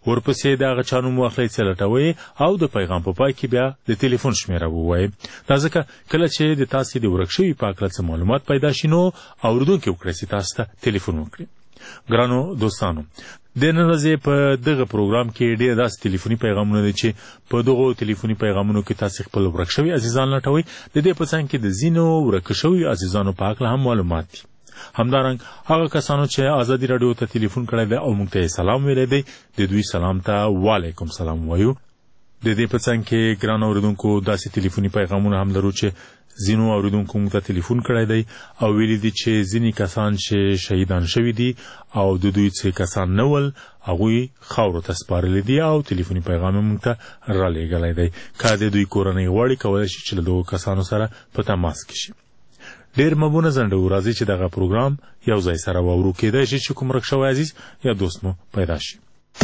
ورپسې د هغه چا نوم واخلئ چې لټوئ او د پیغام په پای کې بیا د ټلیفون شمیره ووایئ. دا ځکه کله چې د تاسې د ورک شوي په هکله څه معلومات پیدا شي نو اورېدونکي وکړئ چې تاسو ته ټلیفون وکړي. ګرانو دوستانو، د نن ورځې په دغه پروګرام کې ډېر داسې ټلیفوني پیغامونه دي چې په دغو ټلیفوني پیغامونو کې تاسې خپل ورک شوي عزیزان لټوئ. د دې په څنګ کې د ځینو ورک شوي عزیزانو په هکله هم معلومات دي. همدارنګ هغه کسانو چې ازادي راډیو ته ټلیفون کړی دی او موږ ته یې سلام ویلی دی، د دوی سلام ته وعلیکم سلام وایو. د دې په څنګ کې ګران اورېدونکو داسې ټلیفوني پیغامونه هم لرو چې ځینو اورېدونکو موږ ته ټلیفون کړی دی او ویلي دي چې ځینې کسان چې شهیدان شوي دي او د دوی څه کسان نه ول هغوی خاورو ته سپارلی دي او ټلیفوني پیغام یې موږ ته رالیږلی دی. که د دوی کورنۍ غواړي کولی شي چې له دغو کسانو سره په تماس کې شي. ډېر مبونه ځنډو، راځي چې دغه پروګرام یو ځای سره واورو. کېدای شي چې کوم ورک شوی عزیز یا دوست مو پیدا شي.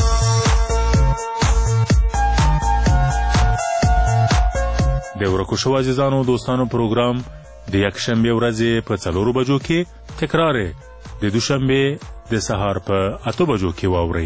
د ورکو شوو عزیزانو دوستانو پروګرام د یکشنبې ورځې په 4 بجو کې تکرار د دوشنبې د سهار په 8 بجو کې واورئ.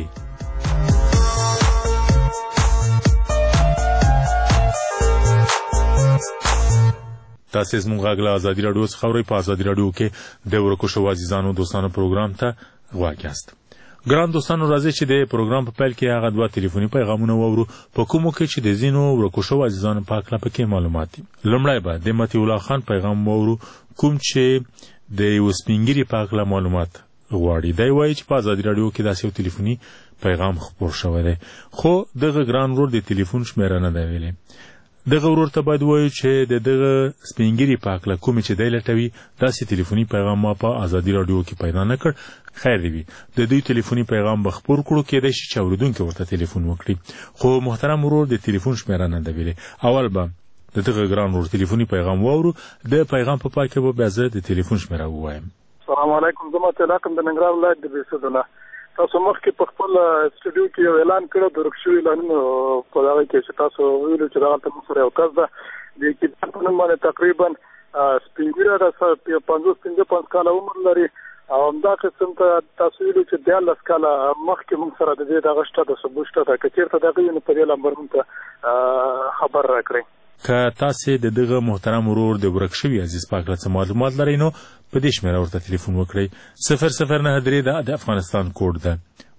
تاسې زموږ غږ له ازادي راډیو څخه اورئ. په ازادي راډیو کې د ورکو شوو عزیزانو دوستانو پروګرام ته غوږ یاست. ګران دوستانو، راځئ چې د پروګرام په پیل کې هغه 2 ټلیفوني پیغامونه واورو په کومو کې چې د ځینو ورکو شوو عزیزانو په هکله پکې معلومات دي. لومړی به د مطیع الله خان پیغام واورو کوم چې د یو سپین ږیري په هکله معلومات غواړي. دی وایي چې په ازادي راډیو کې داسې یو ټلیفوني پیغام خپور شوی دی، خو دغه ګران ورور د ټلیفون شمیره نه دی ویلې. دغه ورور ته باید ووایو چې د دغه سپین ږیري په هکله کومې چې دی لټوي داسې ټلیفوني پیغام ما په ازادي راډیو کې پیدا نه کړ. خیر دی وي، د دوی ټلیفوني پیغام به خپور کړو، کېدای شي چې اورېدونکي ورته ټلیفون وکړي. خو محترم ورور د ټلیفون شمیره نه ده ویلې. اول به د دغه ګران ورور ټلیفوني پیغام واورو، د پیغام په پای کې به بیا زه د ټلیفون شمیره ووایم. السلام علیکم، زما تعلق د ننګرهار ولایت د بیسدله. تاسو مخکې په خپل سټوډیو کې یو اعلان کړی د ورک شوي اعلانونو په هغه کې چې تاسو ویلو چې دغلته موږ سره یو کس ده د کتاب په نوم باندې تقریبا سپین ږیری ده، 55 کاله عمر لري او همدا قسم ته تاسو ویلو چې 14 کاله مخکې موږ سره د دې دغه شته د ثبوت شته که چېرته دغه وي نو په دې نمبر موږ ته خبر راکړئ. که تاسې د دغه محترم ورور د ورک شوي عزیز په هکله څه معلومات لرئ نو په دې شمیره ورته ټلیفون وکړئ. 0093 د افغانستان کوډ ده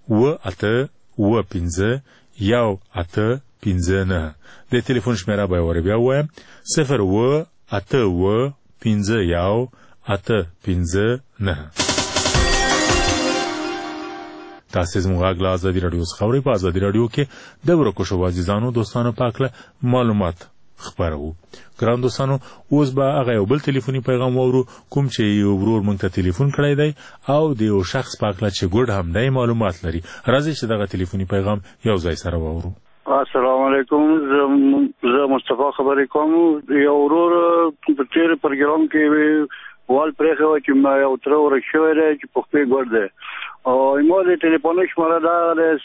78151859. د ټلیفون شمیره به یې بیا ووایم 078151859. تاسې زموږ غږ له ازادي راډیو څخه اورئ. په ازادي راډیو کې د ورکو شوو عزیزانو دوستانو په هکله معلومات خپرو. ګران دوستانو، اوس به هغه یو بل ټلیفوني پیغام واورو کوم چې یو ورور موږ ته ټلیفون کړی دی او د یو شخص په هکله چې ګوډ هم دی معلومات لري. راځئ چې دغه ټلیفوني پیغام یو ځای سره واورو. السلام علیکم، زه مصطفی خبرې کوم. یو ورور په تیر پروګرام کې وال پرېښی و چې ما یو تره ورک شوی دی چې پښتۍ ګوډ دی او ما د ټلیفون شماره ده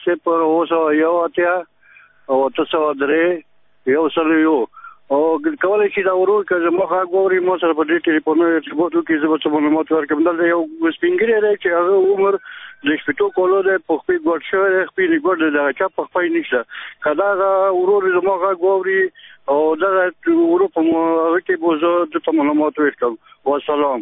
08083 او کولی شي دا ورور که زما غږ واوري ما سره په دې ټلیفونونو ارتباط وکړي، زه به څه معلومات ورکړم. دلته یو سپین ږیری دی چې هغه عمر د 80 کالو دی، پښتۍ ګوډ شوی دی، خپلې ګوډ دی، دغه چا پښتۍ نشته. که دغه ورور زما غږ واوري او دغه ورور په هغه کې به زه دته معلومات ورکړم. والسلام.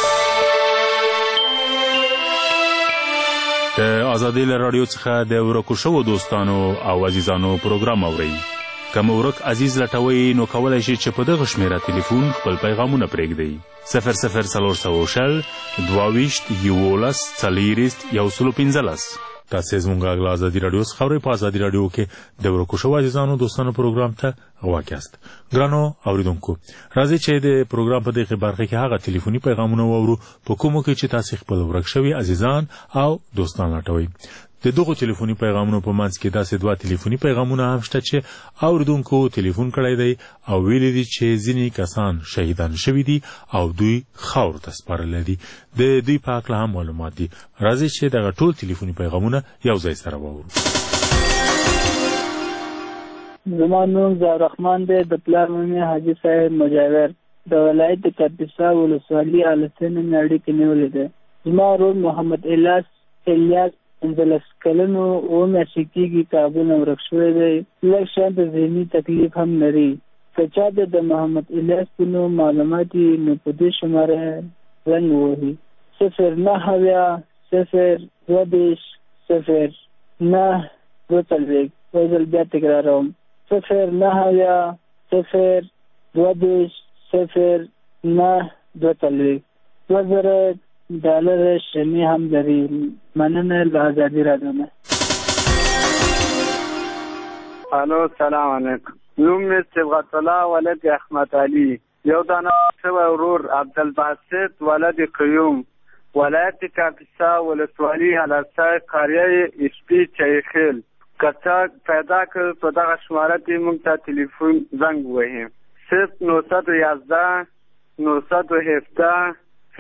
د ازادي راډیو څخه د ورکو شوو دوستانو او عزیزانو پروګرام اورئ. که مو ورک عزیز لټوئ نو کولی شي چې په دغه شمیره ټلیفون خپل پیغامونه پرېږدئ. 00400 22 11 115. تاسې زموږ غږ له ازادي راډیو څخه اورئ. په ازادي راډیو کې د ورکو شوو عزیزانو دوستانو پروګرام ته غوږ یاست. ګرانو اورېدونکو، راځئ چې د پروګرام په دغه برخه کې هغه ټلیفوني پیغامونه واورو په کومو کې چې تاسې خپل ورک شوي عزیزان او دوستان لټوئ. د دغو ټلیفوني پیغامونو په منځ کې داسې 2 ټلیفوني پیغامونه هم شته چې اورېدونکو ټلیفون کړی دی او ویلي دي چې ځینې کسان شهیدان شوي دي او دوی خاورو ته سپارلی دي. د دوی په هکله هم معلومات دي. راځئ چې دغه ټول ټلیفوني پیغامونه یو ځای سره واورو. زما نوم ضیاءالرحمن دی، د پلار نوم یې حاجي صاحب مجاور، د ولایت د کاپیسا ولسوالي السن مې اړیکې نیولې ده. زما ورور محمد الیاس 15 کلنو میاشتې کېږي کابل نه ورک شوی دی. لږ شان د ذهني تکلیف هم لري. که چا د محمد الیاس په نوم معلومات وي نو په دې شماره رنګ ووهي 0920020942. وزل بیا تکراروم 0920020942. $2000 شمی هم لري. مننه له ازادي راډیو نه. الو سلام علیکم. نوم مې صبغت الله ولد احمد علي. یو دانه شوی ورور عبدالباسط ولد قیوم ولایت کاپیسا ولسوالي حلسای قریه اسپی چایخیل. کچا پیدا کړ په دغه شماره کې موږ ته ټلیفون زنګ ووهي 0911 917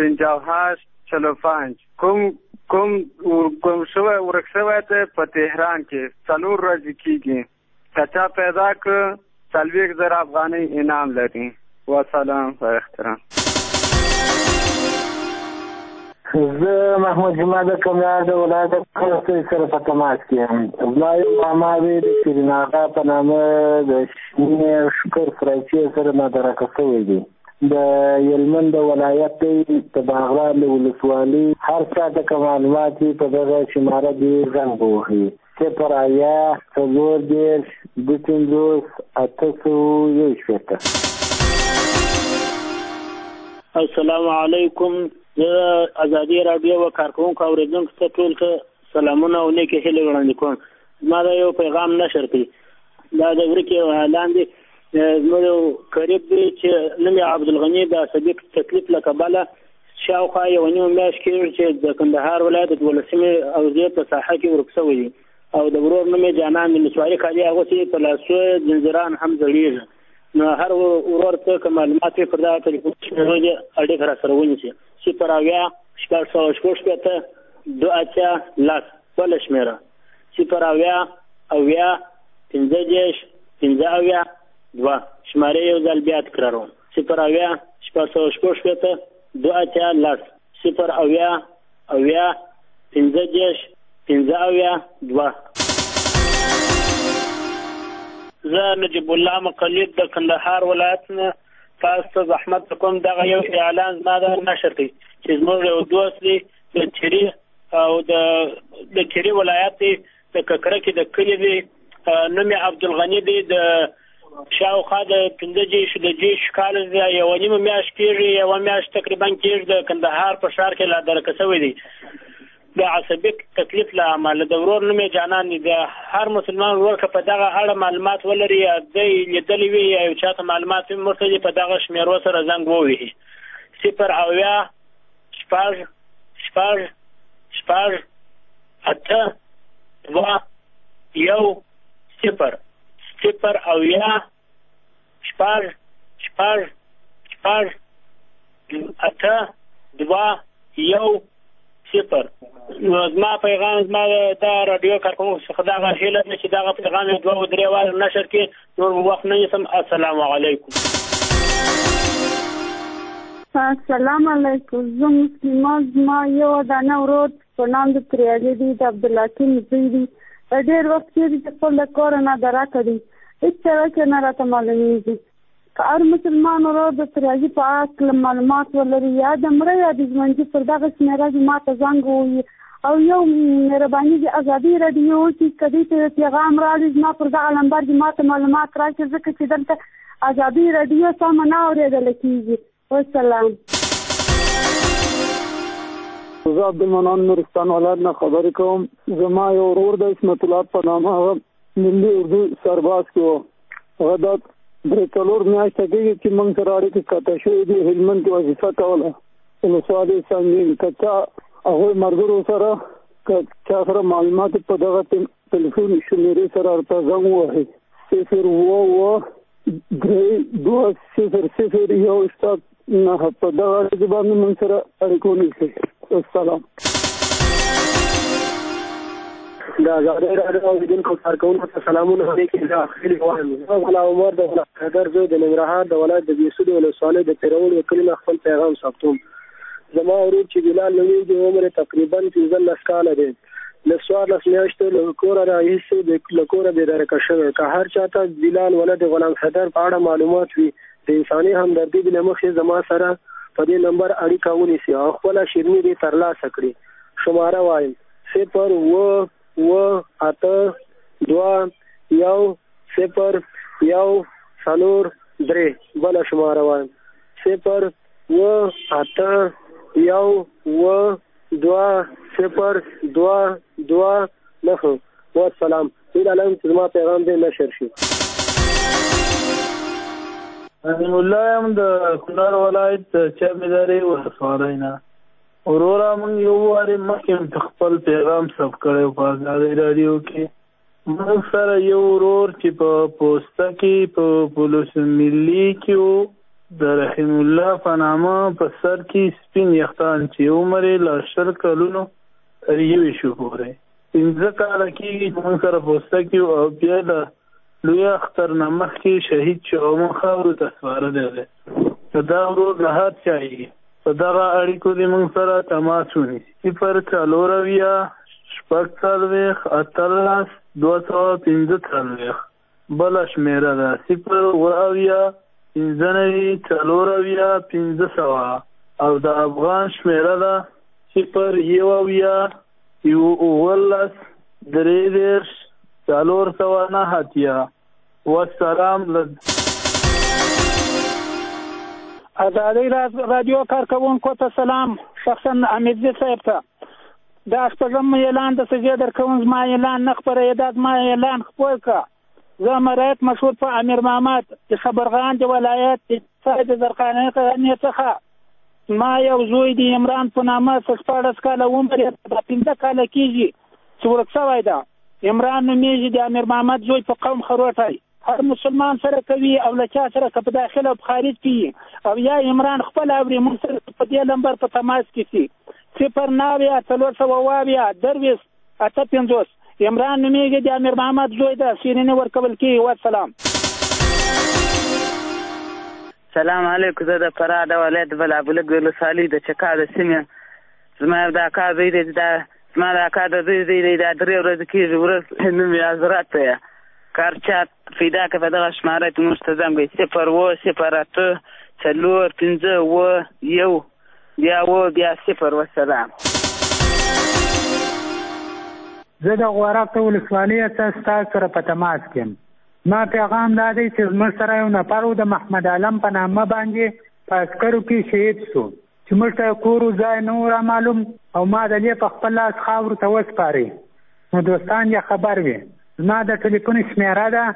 58 کوم شوی ورک شوی ته په تهران کې 4 ورځې کېږي. کچا پیدا کړ 40,000 افغانۍ انعام لري. وسلام و احترام. زه محمود جمعه د کمیار د ولایت کلستوی سره په تماس کې یم. زما یو ماما دی د شیرین آغا په نامه د شینې شکر فرایچې سره نادرکه شوی دی. د هلمند د ولایت دی د باغران د ولسوالي. هر چا ته که معلومات وي په دغه شماره دې زنګ ووهي 080 السلام علیکم. زه ازادي راډیو و کارکوونکو اورېدونکو ته ټول ته سلامونه او نیکې هیلې وړاندې کوم. زما دا یو پیغام نشر کړي. دا د ورکې یو اعلان دی. زموږ یو قریب دی چې نوم یې عبدالغني د عصبي تکلیف له کبله شاوخوا 1.5 میاشت کېږي چې د کندهار ولایت د 12مې حوزې په ساحه کې ورک شوی دی او د ورور نوم یې جانان دی. نسواري کالي اغوستي په لاسو زنځیران هم ځړېږي. نو هر ورور ته که معلومات وي پر دغه ټلیفون شمېرې اړیکه راسره ونیسي 080-622-10 بله شمېره 080-15-15-2 شمارې یو ځل بیا تکراروم 080-622-10 080-15-15-2. زه نجیب الله مقلد د کندهار ولایت نه تاسو ته زحمت کوم. دغه یو اعلان زما د نشر کړي چې زموږ یو دوست دی د چري او د چري ولایت دی د ککره کې د کلي دی نوم یې عبدالغني دی د شاوخوا د 15 کال دی 1.5 میاشت کېږي 1 میاشت تقریبا کېږي د کندهار په ښار کې لا درکه شوی دی د عصبي تکلیف له امله. د ورور نوم یې جانان دی. د هر مسلمان ورور که په دغه اړه معلومات ولري یا دی لیدلی وي یا یو چاته معلومات وي مرتضی په دغه شمېرو سره زنګ ووهي 080-8-2-0 زما پیغام زما د راډیو کارکوونکو څخه دغه هیله ده چې دغه پیغام یې 2-3 واره نشر کړي. نور وخت نه نیسم. السلام علیکم. السلام علیکم. زه مسلمه زما یو دانه ورور په نام د پریالي دی د عبدالحکیم زوی دی. ډېر وخت کېږي چې خپل د کور نه درکه دی هېڅ چرکې نه راته معلومېږي. که هر مسلمان ورور د پریالي په اړه معلومات ولري یا د مړه یا د ژوندي پر دغه شمېره دې ما ته زنګ ووهي او یو مهرباني د ازادي راډیو چې که دې ته پیغام راځي زما پر دغه نمبر دې ما ته معلومات راکړي ځکه چې دلته ازادي راډیو سمه نه اورېدل کېږي. والسلام. زه عبدالمنان نورستان ولایت نه خبرې کوم. زما یو ورور د عصمت الله په نامه هغه ملي اردو سرباز کې و. هغه دا 3 میاشته کېږي چې موږ سره اړیکې قطع شوې دي. هلمند کې وظیفه کوله ولسوالۍ سنګین. که چا هغوی ملګرو سره که چا سره معلومات په دغه ټلیفون شمېرې سره ورته زنګ ووهي 0-2-0-0-1 په دغه اړیکې باندې موږ سره اړیکه ونیسئ. السلام. د ازادۍ راډیو اوریدونکو کارکوونکو ته سلامونه علیکم. زه خیلی وایم. زه غلام عمر د غلام زوی د ننګرهار د ولایت د بېسود ولسوالۍ د پیرول کلي نه خپل پیغام ثبتوم. زما ورور چې بلال نومېږي عمر تقریبا 15 کاله دی. له 14 میاشتو له کوره راهیسې له کوره بېدرکه شوی. که هر چاته بلال ولد غلام حیدر په اړه معلومات وي د انساني همدردي له مخې زما سره په دې نمبر اړیکه ونیسي او خپله شیرني دې ترلاسه کړي. شماره وایم 0-8-2-1-0-4-3. بله شماره وایم 0-8-2-1-2-0-2-2-9. والسلام. هیله لرم چې زما پیغام دې نشر شي. نعیم الله یم د کونړ ولایت چابهدارې ولسوالۍ نه. وروره موږ یو وارې مخکې خپل پیغام ثبت کړی په ازادۍ راډیو کې. موږ سره یو ورور چې په پوسته کې په پولیس ملي کې و د رحیم الله په نامه په سر کې سپین یختان چې عمر یې له 20 کلونو تر 21 پورې 15 کاله کېږي چې موږ سره پوسته کې او بیا د لوی اختر نه مخکې شهید شو او موږ خاورو ته سپارلی دی. دا ورور د هر چا یې په دغه اړیکو دې موږ سره تماس ونیسي. 0-4-18-245. بله شمېره ده 0-90-4-500 او د افغان شمېره ده 0-1-19-3-4-9. والسلام. ازادۍ رادیو کارکوونکو ته سلام. شخصا امیرزي صاحب ته دا شپږم اعلان د سجې درکوم. زما اعلان نه خپروي، دا زما اعلان خپور که. زه مرایت مشهور په امیر محمد د خبرغان د ولایت د زرقانې څخه ما یو زوی د عمران په نامه 14 کاله عمر یې 15 کاله کېږي چې ورک شوی ده. عمران نومیږي، د امیر محمد زوی په قوم خروټی. هر مسلمان سره کوي او له چا سره که په داخل او په خارج کې او یا عمران خپل اوري موږ سره په دې نمبر په تماس کې شي 0-9-450 عمران نومیږي، د امیر محمد زوی ده. شیریني ورکول کېږي. والسلام. سلام علیکم. زه د فراه د ولایت بلابلک ولسوالۍ د چکا د سیمې زما د اکا زوی دی. زما د اکا د زوی دی دا 3 ورځې کېږي. ورځ نوم یې حضرت دی. کار چات پیدا که په دغه شماره کې موږ ته زنګ وایي 0-8-4-5-1 بیا 0. والسلام. زه د غورک ولسوالۍ څخه ستاسو سره په تماس کې یم. ما پیغام دا دی چې زموږ سره یو نفر و د محمد عالم په نامه باندې په عسکرو کې شهید شو چې موږ ته کور و ځای نه و رامعلوم او ما د دې په خپل لاس خاورو ته وسپارئ. نو دوستان یې خبر وي. زما د ټلیفون شمېره ده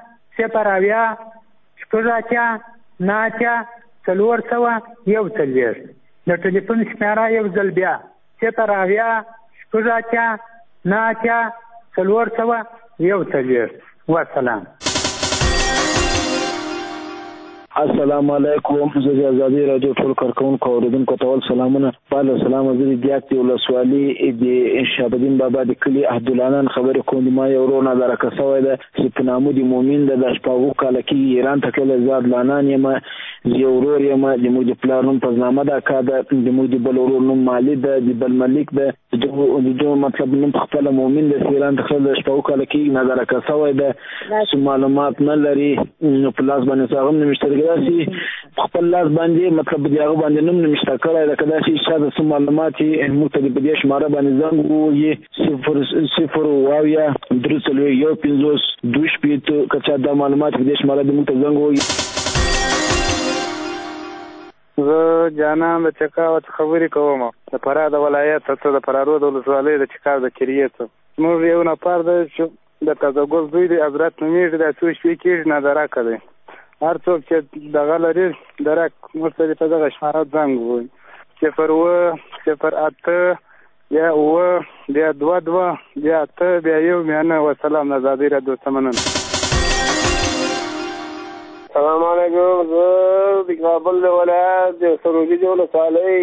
0-8-9-401. د ټلیفون شمېره یو ځل بیا 0-8-9-401. والسلام. السلام علیکم. زه د ازادۍ راډیو ټول کارکوونکو اورېدونکو ته سلامونه. پاله سلام. زه د دیاکتې ولسوالۍ د شهابالدین بابا د کلي عبدالعنان خبرې کوم. ما یو ورور نادرکه شوی ده چې په نامه د مؤمن ده. د 14 کاله کېږي ایران ته تللی. زه عدلانان یم. زه یو ورور یم. زموږ د پلار نوم فضلحمد اکا ده. زموږ د بل ورور نوم مالي ده. د بل ملیک ده. د دغه مطلب نوم خپله مؤمن ده. ایران ته تللی. د 14 کاله کېږي نادرکه شوی ده. څه معلومات نه لري. نو په لاس باندې څه هم نه مشته داسې خپل لاس باندې مطلب د هغه باندې نوم نشته کړی ده. که داسې چا د څه معلومات یې موږ ته په دې شماره باندې زنګ ووهي 0-0-3-1-50 که چا دا معلومات په دې شماره د موږ ته زنګ ووهي. زه جانان د چکا خبرې کوم. د فراه د ولایت څخه د فراه د ولسوالۍ د چکا د کریې څخه موږ یو نفر ده چې د تازه ګل زوی دی حضرت نومیږي. د څو شپې کېږي نادرکه دی. هر څوک چې دغه لري درک موږ ته په دغه شماره زنګ ووایي 0-8 بیا 2 بیا 8 بیا 1. والسلام. ازادۍ راډیو ته مننه. السلام علیکم. زه د کابل د ولایت د سروجي د ولسوالۍ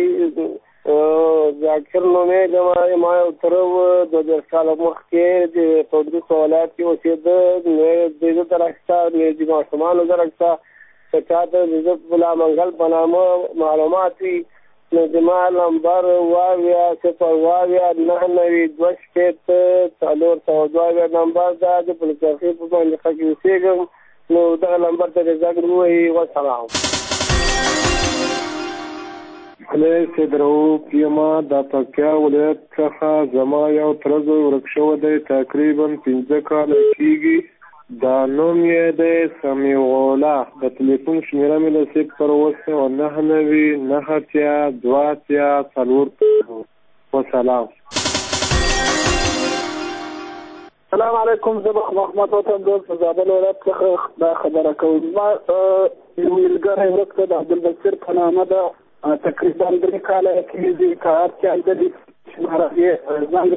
ذاکر نومیږم. ما یو تره و 20 کاله مخکې د تودوخ ولایت کې اوسېده. د ده درکسته د ماشومانو درکسته که چاته د ده بلامنګل په نامه معلومات وي نو زما نمبر 0800992 نمبر دا د پلچرخي په باندې خکې اوسېږم نو دغه نمبر ته زنګ ووهئ. وسلام. سید رؤوف یم د پکتیا ولایت څخه. زما یو تره زوی ورک شوی دی، تقریبا 15 کاله کېږي. دا نوم یې دی سمیع الله. د تلیفون شمېره مې له 079998284. وسلام. السلام علیکم. زه محمد وطن دوست زابل ولایت څخه دا خبره کوم. ما یو ملګری ورک دی د عبدالبصیر په نامه ده، تقریبا 3 کاله کېږي. که هر چا د دې شماره یې زنګ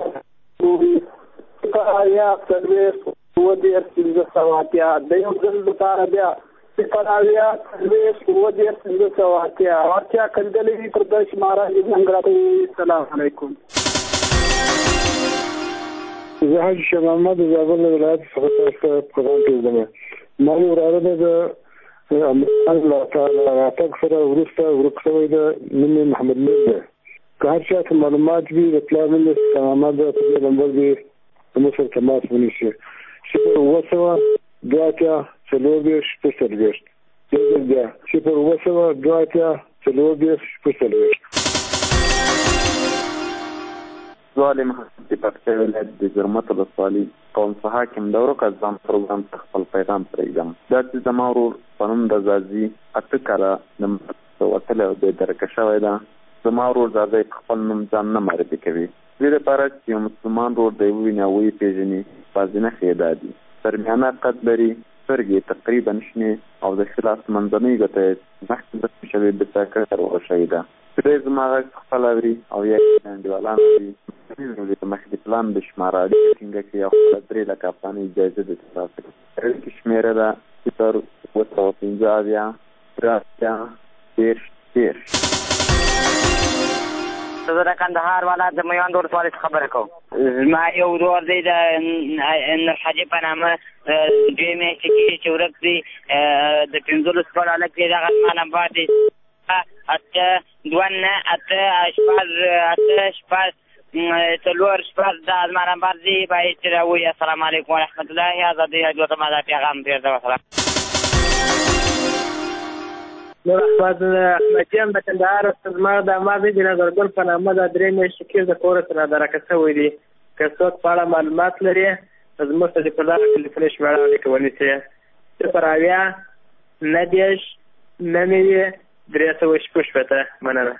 یا څلوېښت 1580 د یو ځل لپاره بیا 1580 هر چا کندلې وي پر دې شماره یې زنګ راکوي. السلام علیکم. زه حاجي شاه محمد د زابل ولایت څخه تاسو ته پیغام کوم. ما یو وراره د الله تعالی راتګ سره وروسته ورک شوی د نوم محمد نور دی. که هر چا ته معلومات وي د پلار نوم شاه محمد په دې نمبر دې زموږ سره تماس ونیسي. 0802440 سوال محمد د پکتیا ولایت د جرمت ولسوالۍ قوم څخه کوم د ورک ځان پروګرام ته خپل پیغام پرېږدم. دا چې زما ورور په نوم د زازي 8 کاله د وتلی او د درکه شوی ده. زما ورور زازي خپل نوم ځان نه معرفي کوي. دې لپاره چې یو مسلمان ورور دی وویني او وپېژني بعضې نښې یې دا دي: درمیانه قد لري، سترګې تقریبا شنې او د ښي لاس منځنۍ ګوته یې مخکې زخمي شوې بېڅاکه روغه شوې ده. پرې زما غږ خپله اوري او یا یې انډیوالان اوري. مخکې د پلان د شماره اړیکه ټینګه کړي او خپله 3 لکه افغانۍ جایزه د ترلاسه کړي. اړیکې شمېره ده 0758330. زه د کندهار ولایت د میوند ولسوالۍ څخه خبره کوم. زما یو ورور دی د نورحاجي په نامه 2 میاشتې کېږي چې ورک دی. د 15 کالو هلک دی. دغه زما نمبر دی 8298 دا زما نمبر دی. باید چې راووایي. السلام علیکم ورحمت الله. ازادي راډیو ته ما دا پیغام پرېږدم. وسلام. نور احمد یم د کندهار. زما د عماد د نظرګل په نامه د 3 میاشتې کې د کور څخه درکه شوی دی. که څوک په اړه معلومات لري زموږ ته د پرداغه ټلیفون شمېره اړیکه ونیسي. 080909360. مننه.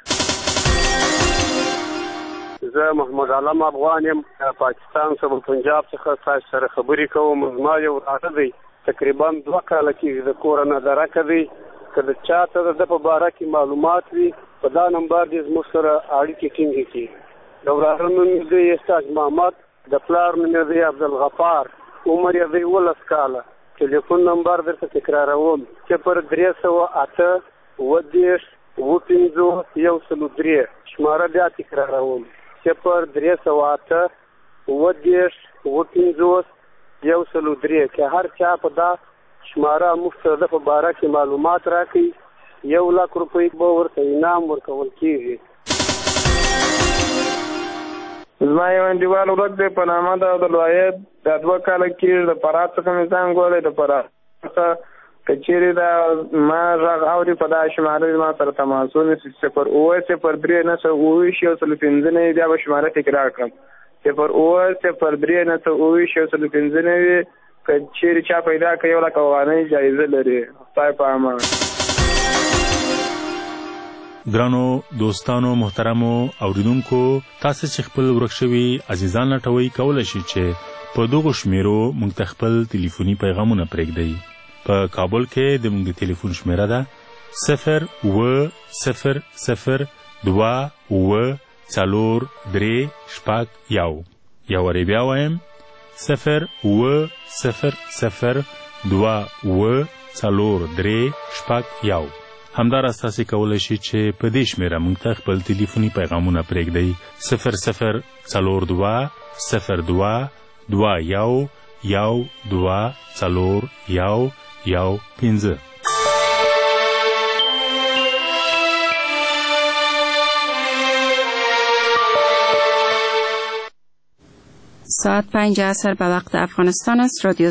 زه محمد علم افغان یم پاکستان صوبه پنجاب څخه تاسو سره خبرې کوم. زما یو وراره دی تقریبا 2 کاله کېږي د کوره نه درکه دی. که د چا ته د په باره کې معلومات وي په دا نمبر دې زموږ سره اړیکې ټینګې کړي. د وراره نوم یې دی استاج محمد، د پلار نوم یې دی عبدالغفار، عمر یې دی 19 کاله. ټلیفون نمبر درته تکراروم 03088250103. شماره بیا تکراروم 03088250103. که هر چا په دا شماره موږ ته د په باره کې معلومات راکړي 1,00,000 روپۍ به ورته انعام ورکول کېږي. زما یو انډیوال ورک دی په نامه د عبدالواحد د 2 کاله کېږي. د فرات څخه مې زنګ وهلی. د فرات څخه که چېرې دا ما غږ اوري په دا شماره زما سره تماس ونیسي. 08039210115 بیا به شماره تکرار کړم. 08039210115 که چیرې چا پیدا کړي 1,00,000 افغانۍ جایزه لري. خدای په امان. ګرانو دوستانو محترمو اوریدونکو، تاسو چې خپل ورک شوي عزیزان لټوئ کولی شئ چې په دغو شمیرو موږ ته خپل ټلیفوني پیغامونه پرېږدئ. په کابل کې د موږ د ټلیفون شمیره ده 080040361. یو وارې بیا وایم 080040361. همداراز تاسو کولی شئ چې په دې شمیره موږ ته خپل ټلیفوني پیغامونه پرېږدئ 00222212415. ساعت 5 عصر به وقت افغانستان است. رادیو